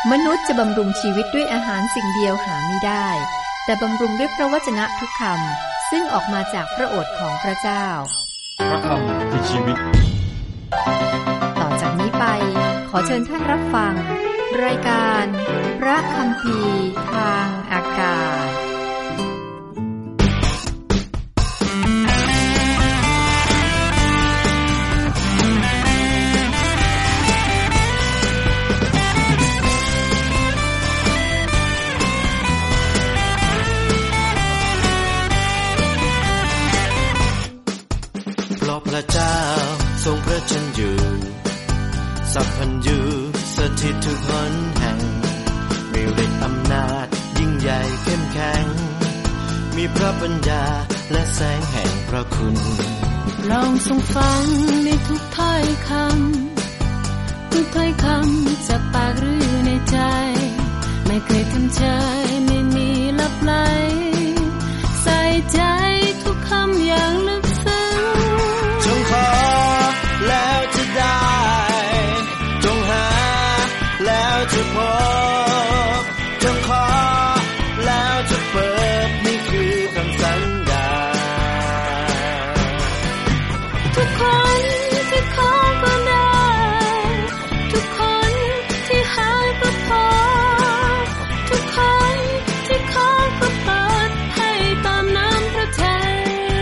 มนุษย์จะบำรุงชีวิตด้วยอาหารสิ่งเดียวหาไม่ได้แต่บำรุงด้วยพระวจนะทุกคำซึ่งออกมาจากพระโอษฐ์ของพระเจ้าพระคำคือชีวิตต่อจากนี้ไปขอเชิญท่านรับฟังรายการพระคัมภีร์ทางอากาศพระเจ้าทรงพระชนอยู่สัพพัญญูสถิตทุกหนแห่งมีฤทธิ์อำนาจยิ่งใหญ่เข้มแข็งมีพระปัญญาและแสงแห่งพระคุณลองทรงฟังในทุกถ้อยคำทุกถ้อยคำจากปากหรือในใจไม่เคยทำเฉยไม่มีลับไหลใส่ใจทุกคำอย่างลึกซึ้งจงขอแล้วจะได้จงหาแล้วจะพบจงขอแล้วจะเปิดนี่คือคำสัญญาทุกคนที่ขอก็ได้ทุกคนที่หาก็พอทุกคนที่ขอก็เปิดให้ตามน้ำพระทัย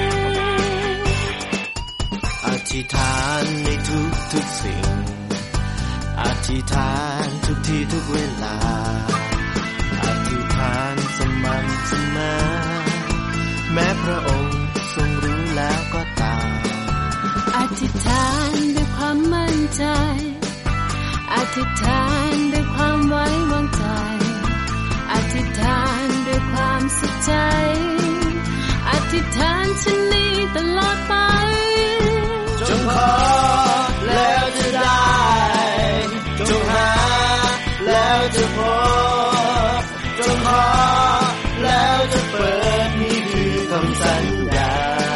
อธิษฐานในทุกสิ่งอธิษฐานทุกที่ทุกเวลาอธิษฐานสม่ำเสมอแม้พระองค์ทรงรู้แล้วก็ตามอธิษฐานด้วยความมั่นใจอธิษฐานด้วยความไว้วางใจอธิษฐานด้วยความสุขใจอธิษฐานฉันนี้ตลอดไปจงขอแล้วจะได้จงหาแล้วจะพบจงขอแล้วจะเปิดนี่คือคำสัญญา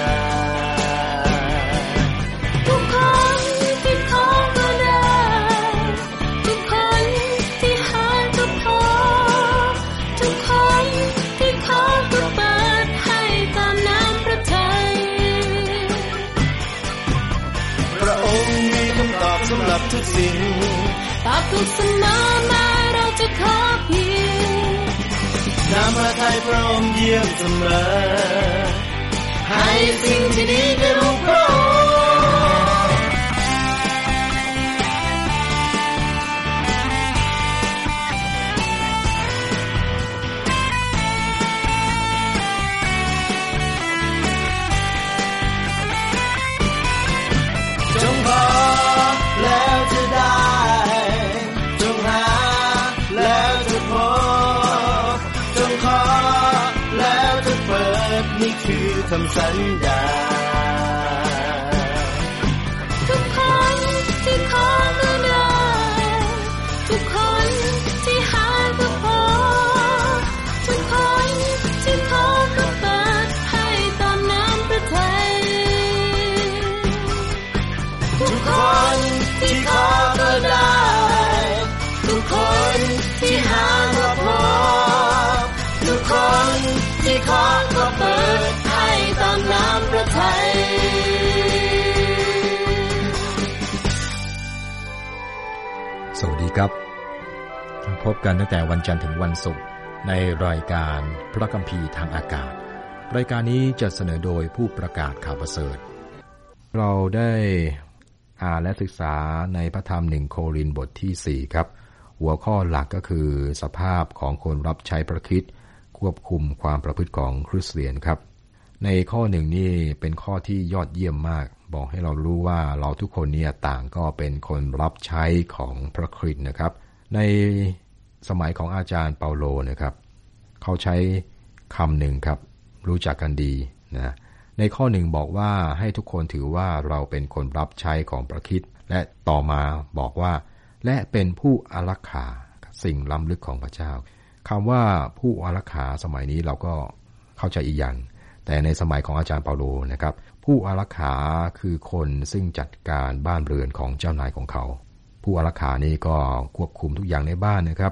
ทุกคนที่ขอก็ได้ทุกคนที่หาก็พบทุกคนที่ขอก็เปิดให้ตามน้ำพระทัยพระองค์มีคำตอบสำหรับทุกสิ่งตอบทุกเสมอมาเราจะขอเพียงน้ำพระทัยพระองค์เยี่ยมเสมอให้สิ่งที่ดีแก่ลูกพระองค์จงขอแล้วจะได้จงหาแล้วจะพบจงขอแล้วจะเปิดนี่คือคำสัญญาทุกคนที่ขอก็ได้ทุกคนที่หาก็พบทุกคนที่ขอก็เปิดให้ตามน้ำพระทัยทุกคนที่ขอก็ได้ทุกคนที่หาก็พบทุกคนที่ขอก็เปิดให้ตามน้ำพระทัยสวัสดีครับพบกันตั้งแต่วันจันทร์ถึงวันศุกร์ในรายการพระคัมภีร์ทางอากาศรายการนี้จะเสนอโดยผู้ประกาศข่าวประเสริฐเราได้อ่านและศึกษาในพระธรรม1โครินธ์บทที่4ครับหัวข้อหลักก็คือสภาพของคนรับใช้พระคริสต์ควบคุมความประพฤติของคริสเตียนครับในข้อหนึ่งนี่เป็นข้อที่ยอดเยี่ยมมากบอกให้เรารู้ว่าเราทุกคนเนี่ยต่างก็เป็นคนรับใช้ของพระคริสต์นะครับในสมัยของอาจารย์เปาโลนะครับเขาใช้คำหนึ่งครับรู้จักกันดีนะในข้อหนึ่งบอกว่าให้ทุกคนถือว่าเราเป็นคนรับใช้ของพระคริสต์และต่อมาบอกว่าและเป็นผู้อารักขาสิ่งล้ำลึกของพระเจ้าคำว่าผู้อารักขาสมัยนี้เราก็เข้าใจอีกอย่างแต่ในสมัยของอาจารย์เปาโลนะครับผู้อารักขาคือคนซึ่งจัดการบ้านเรือนของเจ้านายของเขาผู้อารักขานี้ก็ควบคุมทุกอย่างในบ้านนะครับ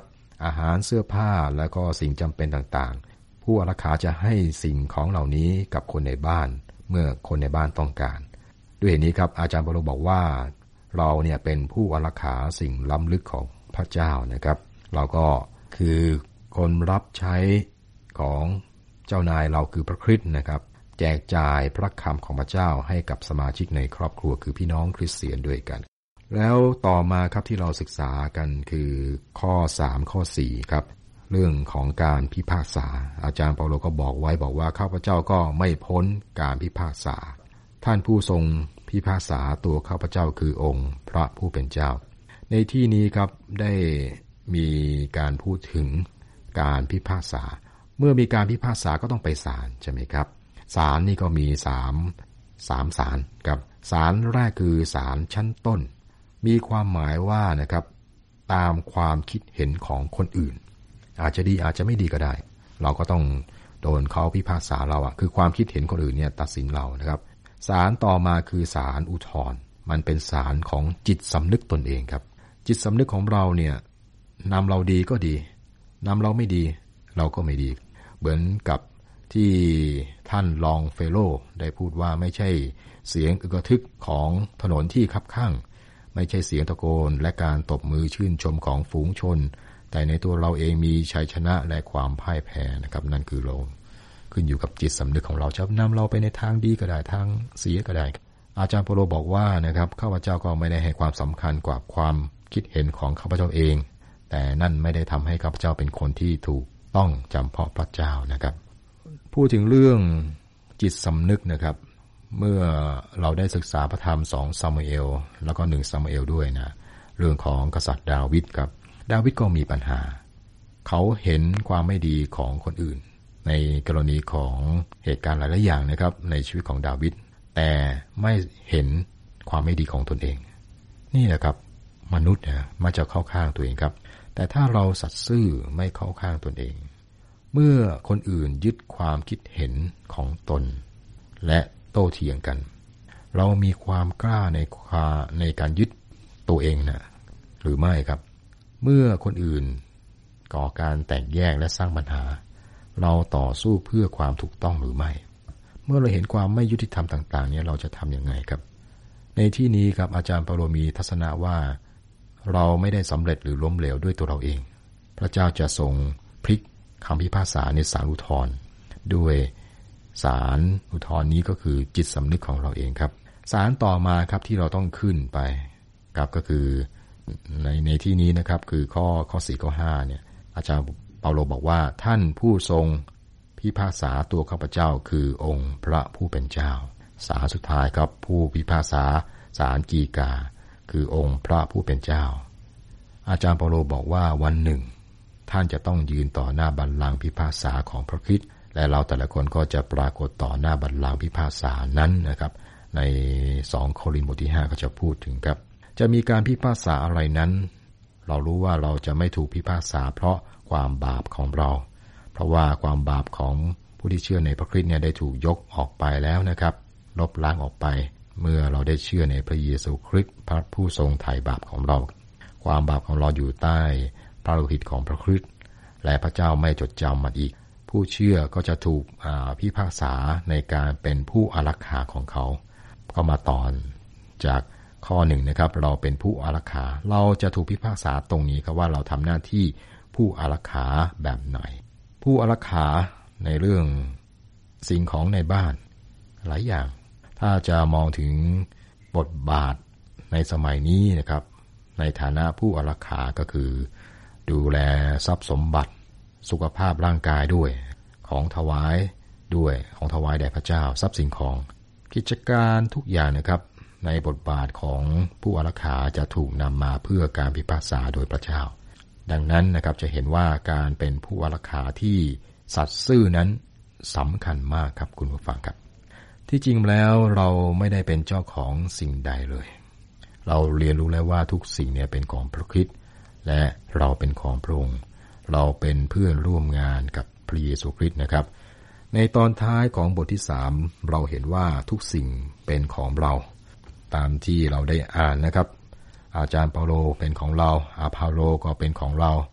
อาหารเสื้อผ้าแล้วก็สิ่งจำเป็นต่างๆผู้อารักขาจะให้สิ่งของเหล่านี้กับคนในบ้านเมื่อคนในบ้านต้องการด้วยเหตุนี้ครับอาจารย์เปาโลบอกว่าเราเนี่ยเป็นผู้อารักขาสิ่งล้ำลึกของพระเจ้านะครับเราก็คือคนรับใช้ของเจ้านายเราคือพระคริสต์นะครับแจกจ่ายพระคำของพระเจ้าให้กับสมาชิกในครอบครัวคือพี่น้องคริสเตียนด้วยกันแล้วต่อมาครับที่เราศึกษากันคือข้อ3ข้อ4ครับเรื่องของการพิพากษาอาจารย์เปาโลก็บอกไว้บอกว่าข้าพเจ้าก็ไม่พ้นการพิพากษาท่านผู้ทรงพิพากษาตัวข้าพเจ้าคือองค์พระผู้เป็นเจ้าในที่นี้ครับได้มีการพูดถึงการพิพากษาเมื่อมีการพิพากษาก็ต้องไปศาลใช่ไหมครับศาลนี่ก็มี3ศาลครับศาลแรกคือศาลชั้นต้นมีความหมายว่านะครับตามความคิดเห็นของคนอื่นอาจจะดีอาจจะไม่ดีก็ได้เราก็ต้องโดนเขาพิพากษาเราคือความคิดเห็นคนอื่นเนี่ยตัดสินเรานะครับศาลต่อมาคือศาลอุทธรณ์มันเป็นศาลของจิตสำนึกตนเองครับจิตสำนึกของเราเนี่ยนำเราดีก็ดีนำเราไม่ดีเราก็ไม่ดีเหมือนกับที่ท่านลองเฟโลได้พูดว่าไม่ใช่เสียงอึกทึกของถนนที่คับข้างไม่ใช่เสียงตะโกนและการตบมือชื่นชมของฝูงชนแต่ในตัวเราเองมีชัยชนะและความพ่ายแพ้นะครับนั่นคือเราขึ้นอยู่กับจิตสำนึกของเราจะนำเราไปในทางดีก็ได้ทางเสียก็ได้อาจารย์เปาโลบอกว่านะครับข้าพเจ้าก็ไม่ได้ให้ความสำคัญกว่าความคิดเห็นของข้าพเจ้าเองแต่นั่นไม่ได้ทำให้ข้าพเจ้าเป็นคนที่ถูกต้องจำเพาะพระเจ้านะครับพูดถึงเรื่องจิตสำนึกนะครับเมื่อเราได้ศึกษาพระธรรม2ซามูเอลแล้วก็1ซามูเอลด้วยนะเรื่องของกษัตริย์ดาวิดครับดาวิดก็มีปัญหาเขาเห็นความไม่ดีของคนอื่นในกรณีของเหตุการณ์หลายๆอย่างนะครับในชีวิตของดาวิดแต่ไม่เห็นความไม่ดีของตนเองนี่แหละครับมนุษย์นะมักจะเข้าข้างตัวเองครับแต่ถ้าเราสัตย์ซื่อไม่เข้าข้างตนเองเมื่อคนอื่นยึดความคิดเห็นของตนและโต้เถียงกันเรามีความกล้าในการยึดตัวเองนะหรือไม่ครับเมื่อคนอื่นก่อการแตกแยกและสร้างปัญหาเราต่อสู้เพื่อความถูกต้องหรือไม่เมื่อเราเห็นความไม่ยุติธรรมต่างๆเนี่ยเราจะทำยังไงครับในที่นี้ครับอาจารย์เปาโลมีทัศนะว่าเราไม่ได้สำเร็จหรือล้มเหลวด้วยตัวเราเองพระเจ้าจะทรงพลิกคำพิพากษาในศาลอุทธรณ์ด้วยศาลอุทธรณ์นี้ก็คือจิตสำนึกของเราเองครับศาลต่อมาครับที่เราต้องขึ้นไปครับก็คือในที่นี้นะครับคือข้อ4ข้อ5เนี่ยอาจารย์เปาโลบอกว่าท่านผู้ทรงพิพากษาตัวข้าพเจ้าคือองค์พระผู้เป็นเจ้าศาลสุดท้ายครับผู้พิพากษาศาลฎีกาคือองค์พระผู้เป็นเจ้าอาจารย์เปาโลบอกว่าวันหนึ่งท่านจะต้องยืนต่อหน้าบัลลังก์พิพากษาของพระคริสต์และเราแต่ละคนก็จะปรากฏต่อหน้าบัลลังก์พิพากษานั้นนะครับใน2โครินธ์บทที่5ก็จะพูดถึงครับจะมีการพิพากษาอะไรนั้นเรารู้ว่าเราจะไม่ถูกพิพากษาเพราะความบาปของเราเพราะว่าความบาปของผู้ที่เชื่อในพระคริสต์เนี่ยได้ถูกยกออกไปแล้วนะครับลบล้างออกไปเมื่อเราได้เชื่อในพระเยซูคริสต์พระผู้ทรงไถ่บาปของเราความบาปของเราอยู่ใต้พระโลหิตของพระคริสต์และพระเจ้าไม่จดจำมันอีกผู้เชื่อก็จะถูกพิพากษาในการเป็นผู้อารักขาของเขาก็มาตอนจากข้อ1นะครับเราเป็นผู้อารักขาเราจะถูกพิพากษาตรงนี้ครับว่าเราทำหน้าที่ผู้อารักขาแบบไหนผู้อารักขาในเรื่องสิ่งของในบ้านหลายอย่างถ้าจะมองถึงบทบาทในสมัยนี้นะครับในฐานะผู้อารักขาก็คือดูแลทรัพย์สมบัติสุขภาพร่างกายด้วยของถวายด้วยของถวายแด่พระเจ้าทรัพย์สินของกิจการทุกอย่างนะครับในบทบาทของผู้อารักขาจะถูกนำมาเพื่อการพิพากษาโดยพระเจ้าดังนั้นนะครับจะเห็นว่าการเป็นผู้อารักขาที่สัตย์ซื่อนั้นสำคัญมากครับคุณผู้ฟังครับที่จริงแล้วเราไม่ได้เป็นเจ้าของสิ่งใดเลยเราเรียนรู้แล้วว่าทุกสิ่งเนี่ยเป็นของพระคริสต์และเราเป็นของพระองค์เราเป็นเพื่อนร่วมงานกับพระเยซูคริสต์นะครับในตอนท้ายของบทที่3เราเห็นว่าทุกสิ่งเป็นของเราตามที่เราได้อ่านนะครับอาจารย์เปาโลเป็นของเราอาพาโลก็เป็นของเรา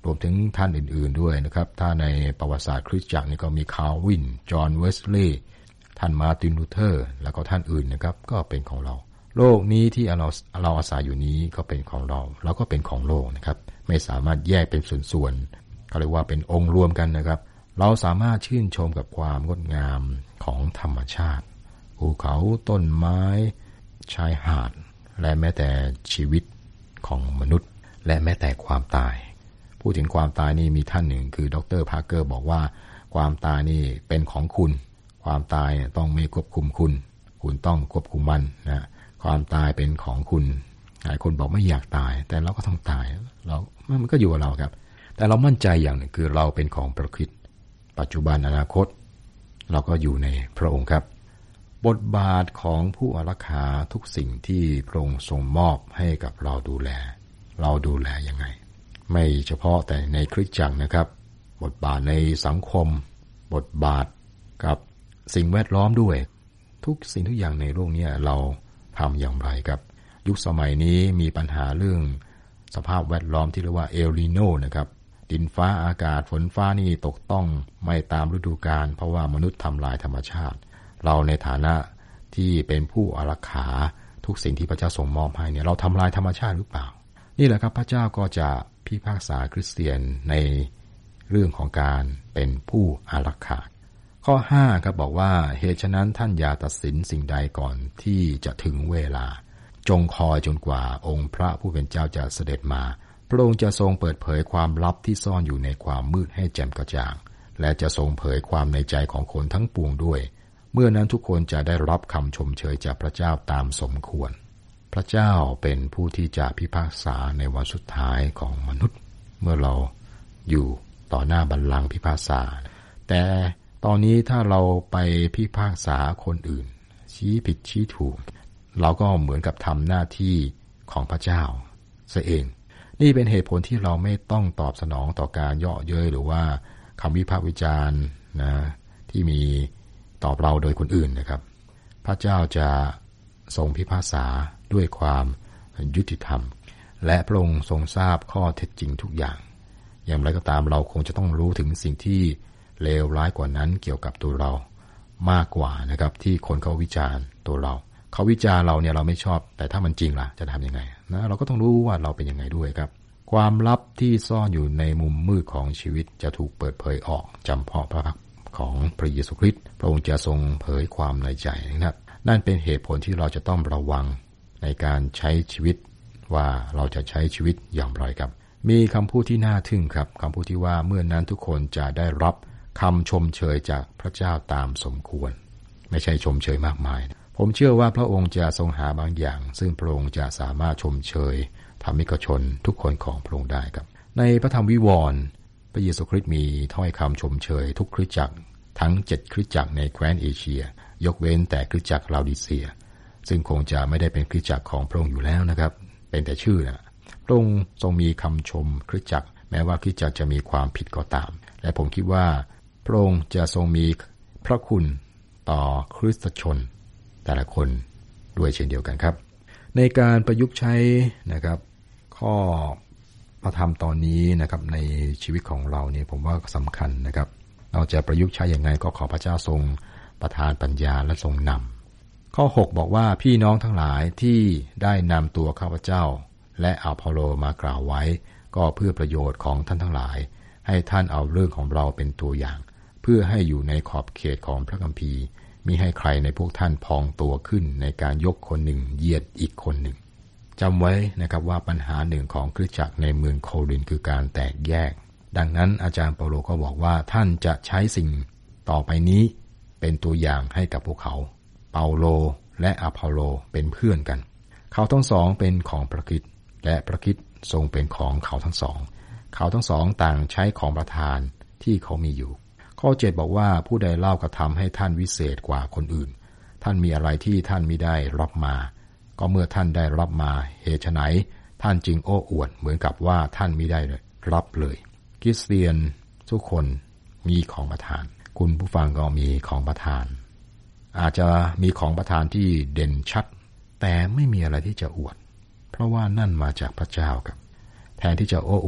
รวมถึงท่านอื่นๆด้วยนะครับถ้าในประวัติศาสตร์คริสตจักรนี่ก็มีคาร์วินจอห์นเวสลีย์ท่านมาร์ตินลูเทอร์แล้วก็ท่านอื่นนะครับก็เป็นของเราโลกนี้ที่เราอาศัยอยู่นี้ก็เป็นของเราแล้วก็เป็นของโลกนะครับไม่สามารถแยกเป็นส่วนๆเขาเรียกว่าเป็นองค์รวมกันนะครับเราสามารถชื่นชมกับความงดงามของธรรมชาติภูเขาต้นไม้ชายหาดและแม้แต่ชีวิตของมนุษย์และแม้แต่ความตายพูดถึงความตายนี่มีท่านหนึ่งคือดร.พาร์เกอร์บอกว่าความตายนี่เป็นของคุณความตายต้องไม่ควบคุมคุณต้องควบคุมมันนะความตายเป็นของคุณหลายคนบอกไม่อยากตายแต่เราก็ต้องตายมันก็อยู่กับเราครับแต่เรามั่นใจอย่างหนึ่งคือเราเป็นของพระคริสต์ปัจจุบันอนาคตเราก็อยู่ในพระองค์ครับบทบาทของผู้อารักขาทุกสิ่งที่พระองค์ทรงมอบให้กับเราดูแลยังไงไม่เฉพาะแต่ในคริสตจักรนะครับบทบาทในสังคมบทบาทกับสิ่งแวดล้อมด้วยทุกสิ่งทุกอย่างในโลกนี้เราทำอย่างไรครับยุคสมัยนี้มีปัญหาเรื่องสภาพแวดล้อมที่เรียกว่าเอลนีโนนะครับดินฟ้าอากาศฝนฟ้านี่ตกต้องไม่ตามฤดูกาลเพราะว่ามนุษย์ทำลายธรรมชาติเราในฐานะที่เป็นผู้อารักขาทุกสิ่งที่พระเจ้าทรงมอบให้เนี่ยเราทำลายธรรมชาติหรือเปล่านี่แหละครับพระเจ้าก็จะพิพากษาคริสเตียนในเรื่องของการเป็นผู้อารักขาข้อ5ครับบอกว่าเหตุฉะนั้นท่านอย่าตัดสินสิ่งใดก่อนที่จะถึงเวลาจงคอยจนกว่าองค์พระผู้เป็นเจ้าจะเสด็จมาพระองค์จะทรงเปิดเผยความลับที่ซ่อนอยู่ในความมืดให้แจ่มกระจ่างและจะทรงเผยความในใจของคนทั้งปวงด้วยเมื่อนั้นทุกคนจะได้รับคำชมเชยจากพระเจ้าตามสมควรพระเจ้าเป็นผู้ที่จะพิพากษาในวันสุดท้ายของมนุษย์เมื่อเราอยู่ต่อหน้าบัลลังก์พิพากษาแต่ตอนนี้ถ้าเราไปพิพากษาคนอื่นชี้ผิดชี้ถูกเราก็เหมือนกับทำหน้าที่ของพระเจ้าซะเองนี่เป็นเหตุผลที่เราไม่ต้องตอบสนองต่อการเยาะเย้ยหรือว่าคำวิพากษ์วิจารณ์นะที่มีตอบเราโดยคนอื่นนะครับพระเจ้าจะทรงพิพากษาด้วยความยุติธรรมและพระองค์ทรงทราบข้อเท็จจริงทุกอย่างอย่างไรก็ตามเราคงจะต้องรู้ถึงสิ่งที่เลวร้ายกว่านั้นเกี่ยวกับตัวเรามากกว่านะครับที่คนเขาวิจารณ์ตัวเราเขาวิจารณ์เราเนี่ยเราไม่ชอบแต่ถ้ามันจริงล่ะจะทำยังไงนะเราก็ต้องรู้ว่าเราเป็นยังไงด้วยครับความลับที่ซ่อนอยู่ในมุมมืดของชีวิตจะถูกเปิดเผยออกจำเพาะพระพักของพระเยซูคริสต์พระองค์จะทรงเผยความในใจนะครับนั่นเป็นเหตุผลที่เราจะต้องระวังในการใช้ชีวิตว่าเราจะใช้ชีวิตอย่างไรครับมีคำพูดที่น่าทึ่งครับคำพูดที่ว่าเมื่อนั้นทุกคนจะได้รับคำชมเชยจากพระเจ้าตามสมควรไม่ใช่ชมเชยมากมายผมเชื่อว่าพระองค์จะทรงหาบางอย่างซึ่งพระองค์จะสามารถชมเชยธรรมิกชนทุกคนของพระองค์ได้ครับในพระธรรมวิวรณ์พระเยซูคริสต์มีถ้อยคำชมเชยทุกคริสตจักรทั้ง7คริสตจักรในแคว้นเอเชียยกเว้นแต่คริสตจักรลาดิเซียซึ่งคงจะไม่ได้เป็นคริสตจักรของพระองค์อยู่แล้วนะครับเป็นแต่ชื่อนะพระองค์ทรงมีคำชมคริสตจักรแม้ว่าคริสตจักรจะมีความผิดก็ตามและผมคิดว่าพระองค์จะทรงมีพระคุณต่อคริสตชนแต่ละคนด้วยเช่นเดียวกันครับในการประยุกต์ใช้นะครับข้อพระธรรมตอนนี้นะครับในชีวิตของเราเนี่ยผมว่าสำคัญนะครับเราจะประยุกต์ใช้อย่างไรก็ขอพระเจ้าทรงประทานปัญญาและทรงนำข้อ6บอกว่าพี่น้องทั้งหลายที่ได้นำตัวข้าพเจ้าและอัพอลโลมากล่าวไว้ก็เพื่อประโยชน์ของท่านทั้งหลายให้ท่านเอาเรื่องของเราเป็นตัวอย่างเพื่อให้อยู่ในขอบเขตของพระคัมภีร์มิให้ใครในพวกท่านพองตัวขึ้นในการยกคนหนึ่งเหยียดอีกคนหนึ่งจำไว้นะครับว่าปัญหาหนึ่งของคริสตจักรในเมืองโครินธ์คือการแตกแยกดังนั้นอาจารย์เปาโลก็บอกว่าท่านจะใช้สิ่งต่อไปนี้เป็นตัวอย่างให้กับพวกเขาเปาโลและอพอลโลเป็นเพื่อนกันเขาทั้งสองเป็นของพระคริสต์และพระคริสต์ทรงเป็นของเขาทั้งสองเขาทั้งสองต่างใช้ของประทานที่เขามีอยู่ข้อ7บอกว่าผู้ใดเล่ากระทำให้ท่านวิเศษกว่าคนอื่นท่านมีอะไรที่ท่านมิได้รับมาก็เมื่อท่านได้รับมาเหตุไฉนท่านจึงโอ้อวดเหมือนกับว่าท่านมิได้รับเลยคริสเตียนทุกคนมีของประทานคุณผู้ฟังก็มีของประทานอาจจะมีของประทานที่เด่นชัดแต่ไม่มีอะไรที่จะอวดเพราะว่านั่นมาจากพระเจ้าครับแทนที่จะโอ้อวด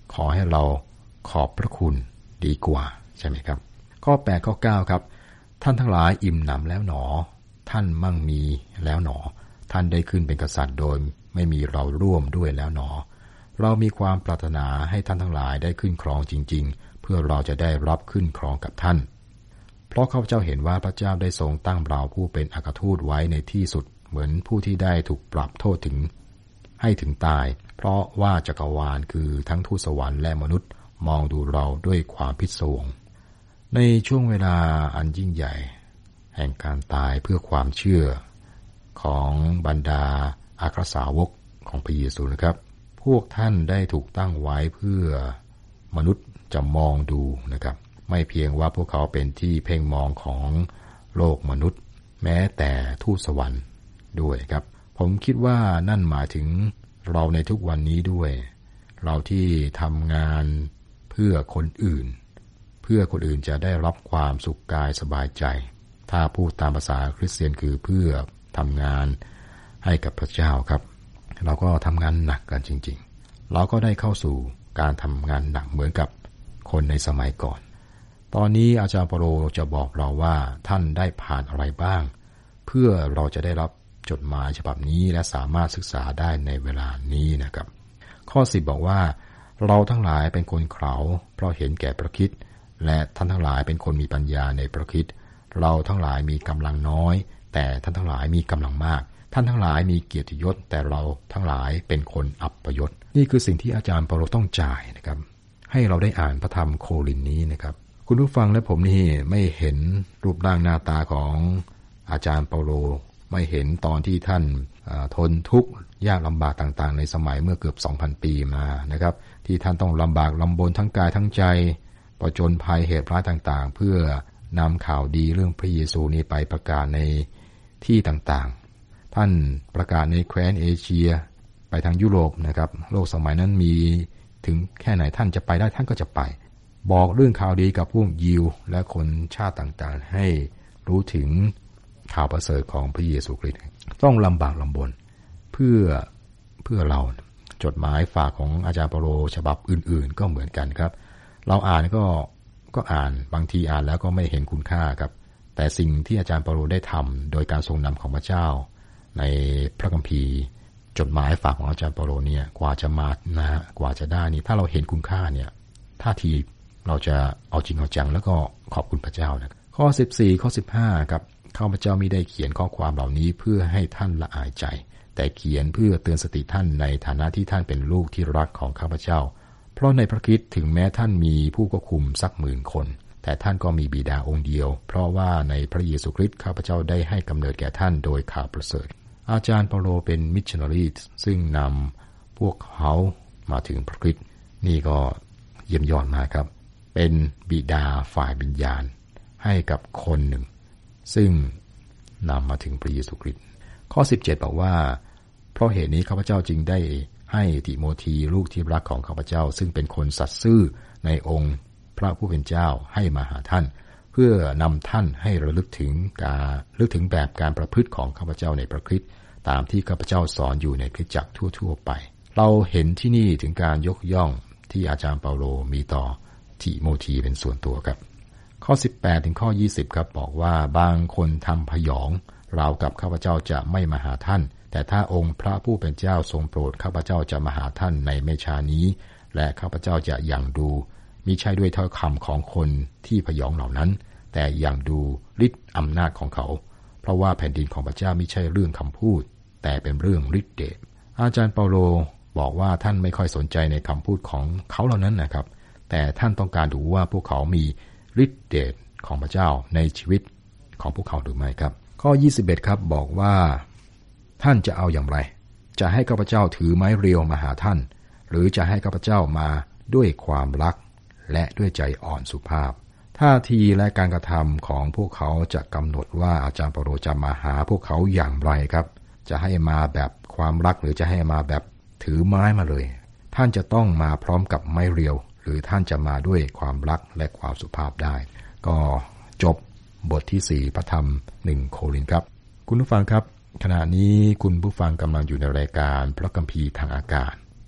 ขอให้เราขอบพระคุณดีกว่าใช่ไหมครับข้อ8ข้อ9ครับท่านทั้งหลายอิ่มหนำแล้วหนอท่านมั่งมีแล้วหนอท่านได้ขึ้นเป็นกษัตริย์โดยไม่มีเราร่วมด้วยแล้วหนอเรามีความปรารถนาให้ท่านทั้งหลายได้ขึ้นครองจริงๆเพื่อเราจะได้รับขึ้นครองกับท่านเพราะข้าพเจ้าเห็นว่าพระเจ้าได้ทรงตั้งเราผู้เป็นอัครทูตไว้ในที่สุดเหมือนผู้ที่ได้ถูกปรับโทษถึงให้ถึงตายเพราะว่าจักรวาลคือทั้งทูตสวรรค์และมนุษย์มองดูเราด้วยความพิศวงในช่วงเวลาอันยิ่งใหญ่แห่งการตายเพื่อความเชื่อของบรรดาอัครสาวกของพระเยซูนะครับพวกท่านได้ถูกตั้งไว้เพื่อมนุษย์จะมองดูนะครับไม่เพียงว่าพวกเขาเป็นที่เพ่งมองของโลกมนุษย์แม้แต่ทูตสวรรค์ด้วยครับผมคิดว่านั่นหมายถึงเราในทุกวันนี้ด้วยเราที่ทำงานเพื่อคนอื่นเพื่อคนอื่นจะได้รับความสุขกายสบายใจถ้าพูดตามภาษาคริสเตียนคือเพื่อทำงานให้กับพระเจ้าครับเราก็ทำงานหนักกันจริงๆเราก็ได้เข้าสู่การทำงานหนักเหมือนกับคนในสมัยก่อนตอนนี้อาจารย์เปาโลจะบอกเราว่าท่านได้ผ่านอะไรบ้างเพื่อเราจะได้รับจดหมายฉบับนี้และสามารถศึกษาได้ในเวลานี้นะครับข้อ10บอกว่าเราทั้งหลายเป็นคนเขลาเพราะเห็นแก่พระคริสต์และท่านทั้งหลายเป็นคนมีปัญญาในพระคริสต์เราทั้งหลายมีกำลังน้อยแต่ท่านทั้งหลายมีกำลังมากท่านทั้งหลายมีเกียรติยศแต่เราทั้งหลายเป็นคนอัปยศนี่คือสิ่งที่อาจารย์เปาโลต้องจ่ายนะครับให้เราได้อ่านพระธรรมโครินธ์นี้นะครับคุณผู้ฟังและผมนี่ไม่เห็นรูปร่างหน้าตาของอาจารย์เปาโลไม่เห็นตอนที่ท่านทนทุกข์ยากลำบากต่างๆในสมัยเมื่อเกือบ 2,000 ปีมานะครับที่ท่านต้องลำบากลำบนทั้งกายทั้งใจผจญภัยเหตุร้ายต่างๆเพื่อนำข่าวดีเรื่องพระเยซูนี้ไปประกาศในที่ต่างๆท่านประกาศในแคว้นเอเชียไปทางยุโรปนะครับโลกสมัยนั้นมีถึงแค่ไหนท่านจะไปได้ท่านก็จะไปบอกเรื่องข่าวดีกับพวกยิวและคนชาติต่างๆให้รู้ถึงข่าวประเสริฐของพระเยซูคริสต์ต้องลำบากลำบนเพื่อเราจดหมายฝากของอาจารย์เปาโลฉบับอื่นๆก็เหมือนกันครับเราอ่านก็อ่านบางทีอ่านแล้วก็ไม่เห็นคุณค่าครับแต่สิ่งที่อาจารย์เปาโลได้ทำโดยการทรงนำของพระเจ้าในพระคัมภีร์จดหมายฝากของอาจารย์เปาโลเนี่ยกว่าจะมานะกว่าจะได้นี่ถ้าเราเห็นคุณค่าเนี่ยท่าทีเราจะเอาจริงเอาจังแล้วก็ขอบคุณพระเจ้านะข้อ14ข้อ15ครับข้าพเจ้ามิได้เขียนข้อความเหล่านี้เพื่อให้ท่านละอายใจแต่เขียนเพื่อเตือนสติท่านในฐานะที่ท่านเป็นลูกที่รักของข้าพเจ้าเพราะในพระคริสต์ถึงแม้ท่านมีผู้ควบคุมสัก10,000 คนแต่ท่านก็มีบิดาองค์เดียวเพราะว่าในพระเยซูคริสต์ข้าพเจ้าได้ให้กำเนิดแก่ท่านโดยข่าวประเสริฐอาจารย์เปาโลเป็นมิชชันนารีซึ่งนำพวกเขามาถึงพระคริสต์นี่ก็เยี่ยมยอดมากครับเป็นบิดาฝ่ายวิญญาณให้กับคนหนึ่งซึ่งนำมาถึงพระเยซูคริสต์ข้อ17บอกว่าเพราะเหตุนี้ข้าพเจ้าจึงได้ให้ติโมธีลูกที่รักของข้าพเจ้าซึ่งเป็นคนสัตย์ซื่อในองค์พระผู้เป็นเจ้าให้มาหาท่านเพื่อนำท่านให้ระลึกถึงแบบการประพฤติของข้าพเจ้าในพระคริสต์ตามที่ข้าพเจ้าสอนอยู่ในคริสตจักรทั่วๆไปเราเห็นที่นี่ถึงการยกย่องที่อาจารย์เปาโลมีต่อติโมธีเป็นส่วนตัวครับข้อ18ถึงข้อ20ครับบอกว่าบางคนทำพยองราวกับข้าพเจ้าจะไม่มาหาท่านแต่ถ้าองค์พระผู้เป็นเจ้าทรงโปรดข้าพเจ้าจะมาหาท่านในไม่ช้านี้และข้าพเจ้าจะยังดูมิใช่ด้วยถ้อยคำของคนที่พยองเหล่านั้นแต่ยังดูฤทธิ์อำนาจของเขาเพราะว่าแผ่นดินของพระเจ้ามิใช่เรื่องคำพูดแต่เป็นเรื่องฤทธิ์เดชอาจารย์เปาโลบอกว่าท่านไม่ค่อยสนใจในคำพูดของเขาเหล่านั้นนะครับแต่ท่านต้องการดูว่าพวกเขามีฤทธิ์เดชของพระเจ้าในชีวิตของพวกเขาหรือไม่ครับข้อ21ครับบอกว่าท่านจะเอาอย่างไรจะให้ข้าพเจ้าถือไม้เรียวมาหาท่านหรือจะให้ข้าพเจ้ามาด้วยความรักและด้วยใจอ่อนสุภาพท่าทีและการกระทำของพวกเขาจะกำหนดว่าอาจารย์เปาโลจะมาหาพวกเขาอย่างไรครับจะให้มาแบบความรักหรือจะให้มาแบบถือไม้มาเลยท่านจะต้องมาพร้อมกับไม้เรียวหรือท่านจะมาด้วยความรักและความสุภาพได้ก็จบบทที่4พระธรรม1โครินธ์ครับคุณผู้ฟังครับขณะนี้คุณผู้ฟังกำลังอยู่ในรายการพระคัมภีร์ทางอากาศ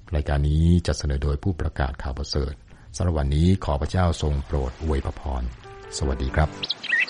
รายการนี้จะเสนอโดยผู้ประกาศข่าวประเสริฐสำหรับวันนี้ขอพระเจ้าทรงโปรดอวยพรสวัสดีครับ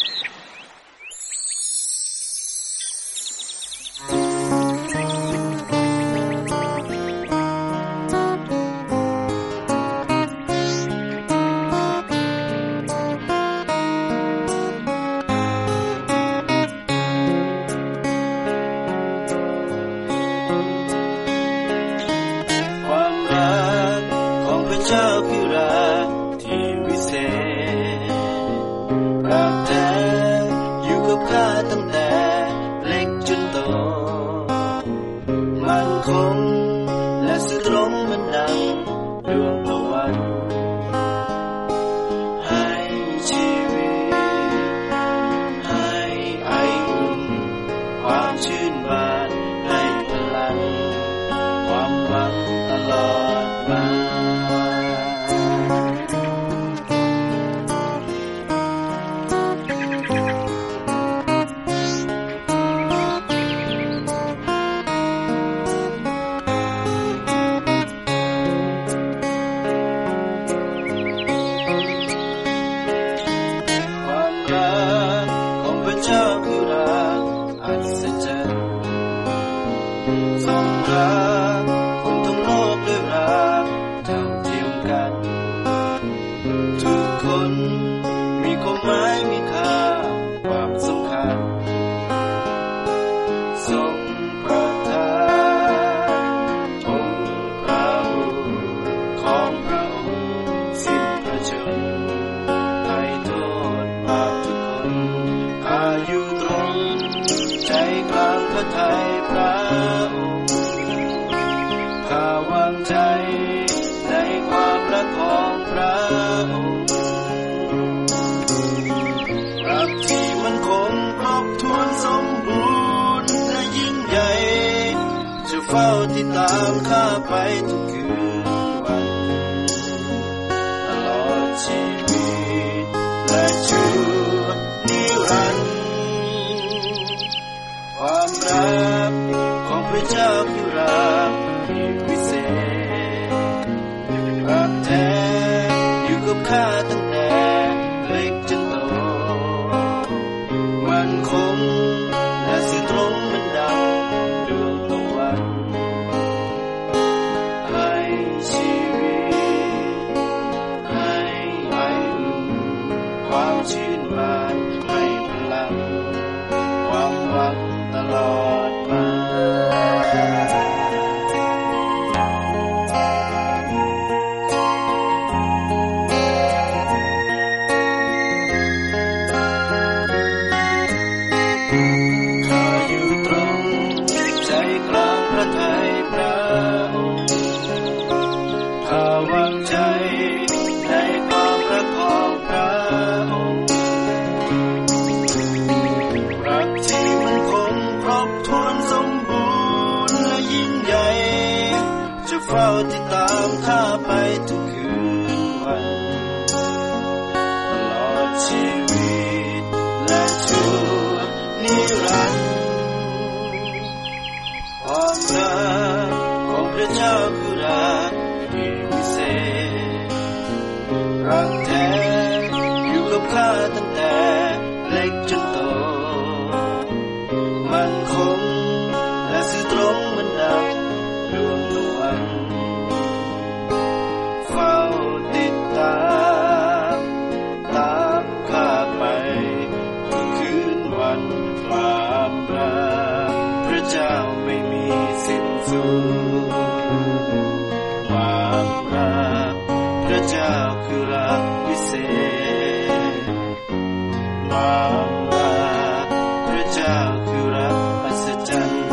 เฝ้าติดตามข้าไปทุกคืนวันตลอดชีวิตและชั่วนิรันดร์ความรักของพระเจ้าคือรักที่วิเศษรักแท้อยู่กับข้าตั้งแต่เล็กจนโตมันคงและสื่อตรงมันดังดวงตะวันให้ชีวิตให้ไออุ่นความชื่นบานให้พลังความหวังตลอดมาเฝ้าติดตามข้าไปทุกคืนวันตลอดชีวิตและชั่วนิรันดร์ความรักของพระเจ้าคือรักที่วิเศษรักแท้อยู่กับข้าตั้งแต่เล็กจนโตมันคงและสื่อตรงเหมือนดังดวงตะวันเฝ้าติดตามข้าไปทุกคืนวันความรักพระเจ้าไม่มีสิ้นสุดความรักพระเจ้าคือรักวิเศษความรักพระเจ้าคือรักอัศจรรย์